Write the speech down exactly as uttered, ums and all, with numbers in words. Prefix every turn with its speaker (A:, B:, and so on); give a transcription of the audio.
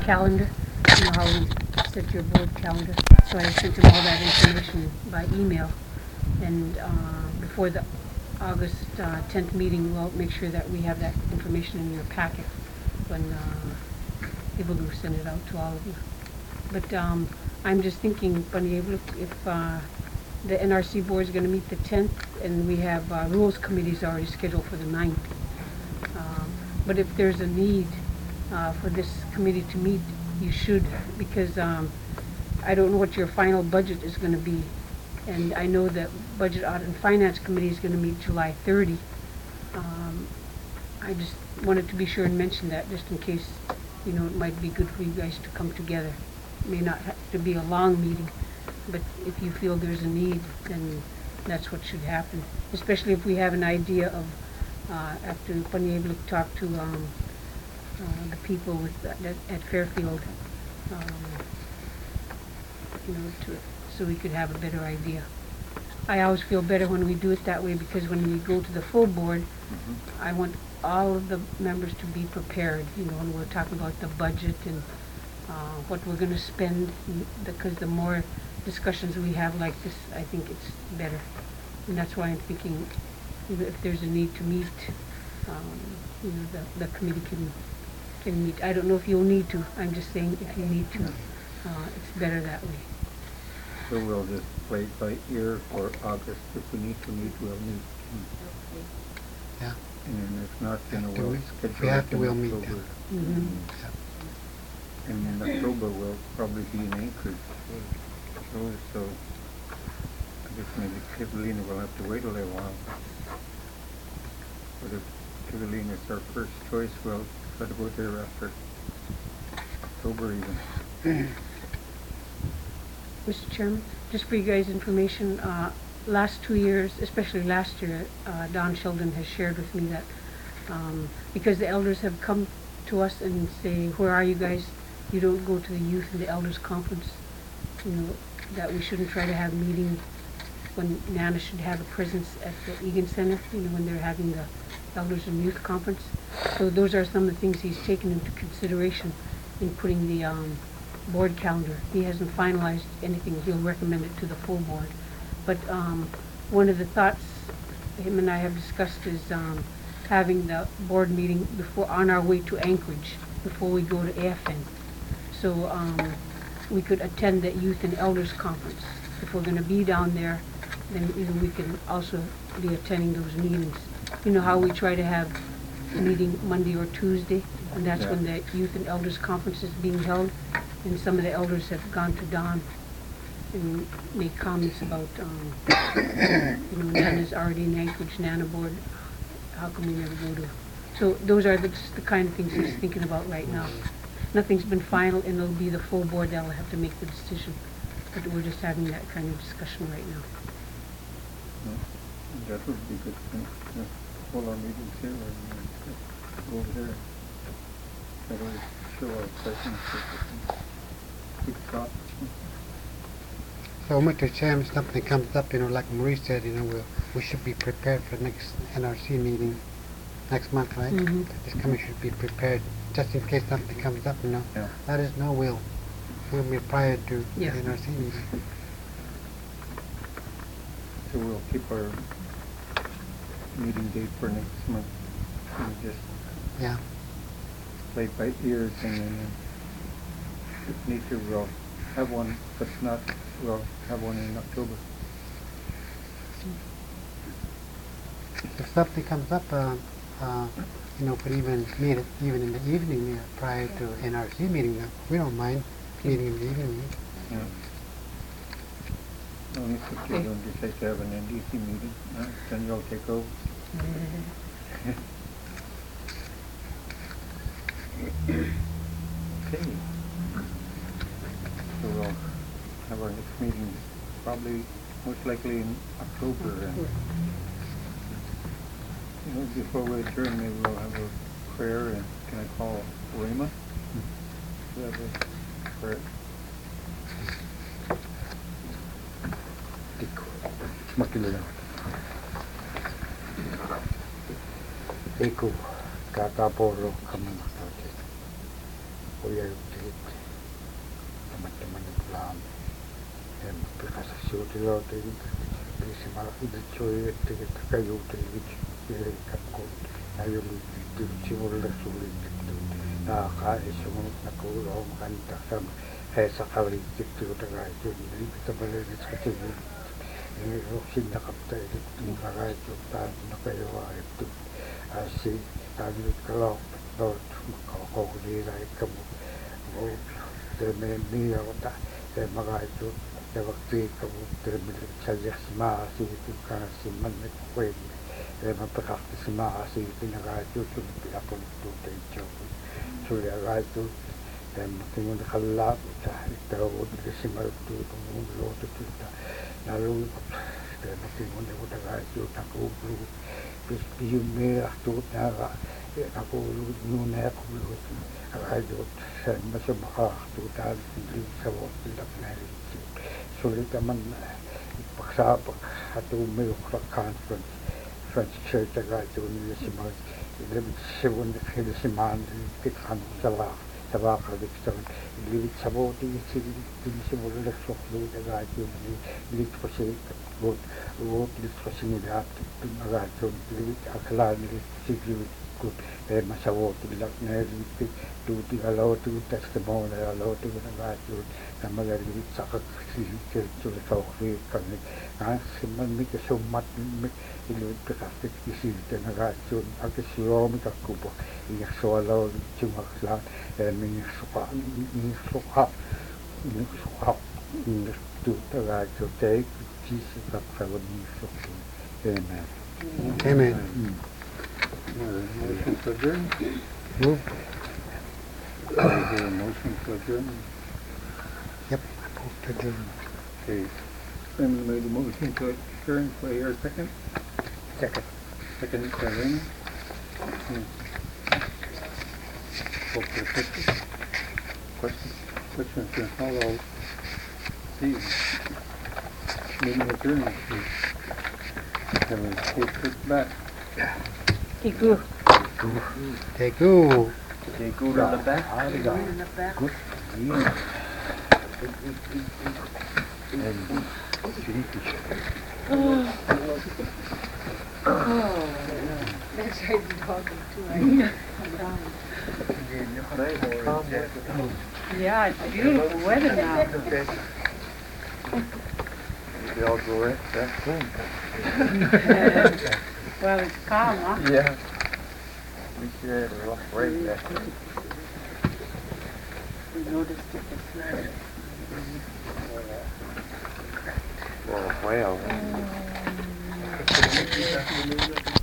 A: calendar, you know how we set your board calendar. So I sent him all that information by email. And uh, before the August uh, tenth meeting, we'll make sure that we have that information in your packet when uh, able to send it out to all of you. But um, I'm just thinking, Bunny, if, if uh, the N R C board is going to meet the tenth, and we have uh, rules committees already scheduled for the ninth. Um, but if there's a need uh, for this committee to meet, you should, because um, I don't know what your final budget is going to be. And I know that Budget Audit and Finance Committee is going to meet July thirtieth. Um, I just wanted to be sure and mention that, just in case, you know, it might be good for you guys to come together. It may not have to be a long meeting, but if you feel there's a need, then that's what should happen. Especially if we have an idea of, uh, after being able to talk to um, uh, the people with at, at Fairfield, um, you know, to, so we could have a better idea. I always feel better when we do it that way, because when we go to the full board, mm-hmm. I want all of the members to be prepared, you know, when we're talking about the budget and uh, what we're going to spend, because the more discussions we have like this, I think it's better. And that's why I'm thinking, you know, if there's a need to meet, um, you know, the, the committee can, can meet. I don't know if you'll need to. I'm just saying if you need to, uh, it's better that way.
B: So we'll just play it by ear for August. If we need to meet, we'll meet.
C: Yeah.
B: And if not, then
C: Have to
B: we'll
C: we-
B: schedule
C: we have
B: it
C: to,
B: in
C: we'll meet
B: October.
C: them.
A: Mm-hmm.
C: Yeah.
B: And in October, we'll probably be in Anchorage. So, so I guess maybe Kivalina will have to wait a little while. But if Kivalina is our first choice, we'll try to go there after October even.
A: Mister Chairman, just for you guys' information, uh, last two years, especially last year, uh, Don Sheldon has shared with me that um, because the elders have come to us and say, where are you guys? You don't go to the youth and the elders conference. You know, that we shouldn't try to have meetings when Nana should have a presence at the Egan Center, you know, when they're having the elders and youth conference. So those are some of the things he's taken into consideration in putting the um, board calendar. He hasn't finalized anything. He'll recommend it to the full board. But um, one of the thoughts him and I have discussed is um, having the board meeting before on our way to Anchorage before we go to A F N. So um, we could attend that youth and elders conference. If we're going to be down there, then you know, we can also be attending those meetings. You know how we try to have a meeting Monday or Tuesday, and that's
B: Yeah.
A: when the youth and elders conference is being held. And some of the elders have gone to Don and made comments about, um, you know, Nana's already in Anchorage, Nana board, how come we never go to? So those are the, just the kind of things he's thinking about right now. Nothing's been final, and it'll be the full board that'll have to make the decision. But we're just having that kind of discussion right now.
B: No, that would be good. Yeah. Hold our meetings here and uh, go over there. That'll show our presence. Keep it up.
C: So, Mister Chairman, if something comes up, you know, like Marie said, you know, we'll, we should be prepared for the next N R C meeting next month, right?
A: Mhm.
C: This committee should be prepared just in case something comes up, you know.
B: Yeah.
C: Let us know, we'll, we'll be prior to
A: Yeah.
C: the N R C meeting.
B: So we'll keep our meeting date for next month. And just
C: Yeah.
B: play it by ears, and then uh, if need to, we'll have one. But if not, we'll have one in October.
C: If something comes up, uh, uh, you know, could even meet it even in the evening uh, prior to N R C meeting. Uh, we don't mind meeting in the evening.
B: Yeah. Only if you don't decide to have an N D C meeting, uh, then you'll take over. Okay. So we'll have our next meeting probably most likely in October. And, you know, before we adjourn, maybe we'll have a prayer, and can I call Raymond? We have a prayer.
D: Makilala. Eko kakaporo kami makate. kuya yukit teman-teman Islam yang berkasih utilo dari dari semua itu cuy dari kayu dari dari kakut ayo di cimur sulit itu nah kai semua nak ulang kan tak sama hai sekali itu dengan itu jadi kita boleh diskusi ini rusin nak apa itu negara itu tak nak kayu itu asyik tadi kalau kalau kau lihat kamu mau termeni apa tak termaga itu waktu kamu termeni saja semua sih itu kan semua itu Ema praktis semua sih itu negara itu tu apa itu terjauh sudah agak itu dan mungkin untuk kalau kita tahu di semua itu mungkin itu kita lalu dan mungkin untuk agak itu tak perlu bis bium merah tu naga aku nuna aku itu agak itu macam ah tu dah di sebab tidak naik sulit teman paksa satu melakukan French church agak itu ni semua lebih sebun lebih seman kita salah salah kalau kita lebih sabot ini ini semua lebih soklu agak itu lebih proses buat buat lebih proses ni dah agak itu lebih akal lebih lebih good eh masawot lebih lebih tu tiga laut tu testimoni laut tu agak itu sama lebih sakit sih tu kau kan ah semua ni kesumat ini berkasih isi tenaga cun agak siom tak kubo ini soalan cuma kelas ini suka ini suka ini suka ini tu tenaga cun take isi tak kalau ini suka amen
C: Amen.
B: Motion to adjourn.
C: Move.
B: I hear a motion to adjourn.
C: Yep. Move to adjourn.
B: Okay. Chairman made a motion to adjourn. Do I hear a second?
D: second
B: Second, Serena. Call for the question. Question. Question. Hello. See. Meeting adjourned. Can we take it back?
A: Igu.
C: Take two.
D: okay good on the back
A: In the back.
D: good yeah and
A: Oh, that's right, the dog too, right? Yeah, it's beautiful weather now.
D: okay we all go right back home
A: Well, it's calm, huh?
D: yeah we should have a rough break back
A: We noticed it this morning.
D: well well